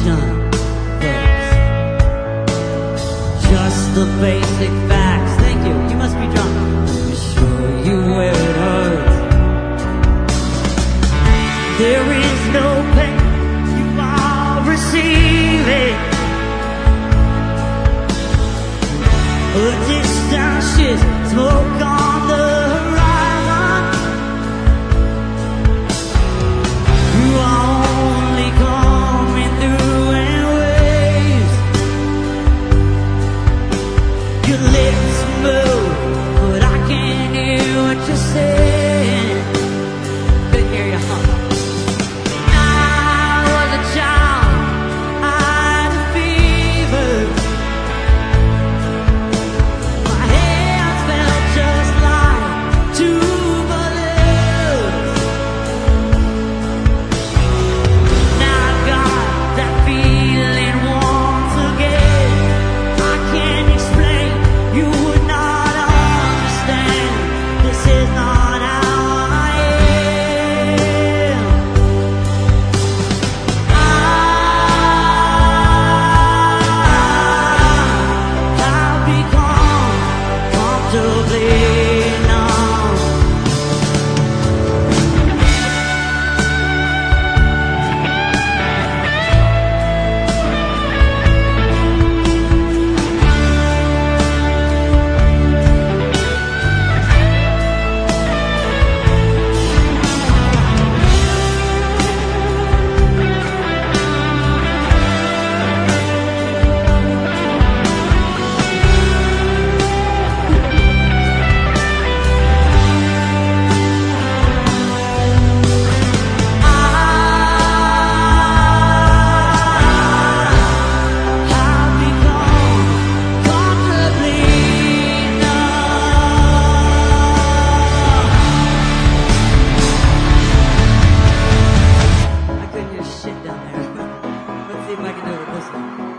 done, folks. Just the basic facts. Thank you. You must be drunk. Let me show you where it hurts. There is no pain you are receiving. A distant shit, smoke on the horizon. You are only coming through in waves. Your lips move, but I can't hear what you're saying. Couldn't hear you, huh? I was a child, I had a fever. My hands felt just like two balloons. Now I've got that feeling once again. I can't explain, you would not understand. This is not how I am. I've become comfortably numb. I've become comfortably numb. I couldn't hear shit down there. Let's see if I can do it with this one.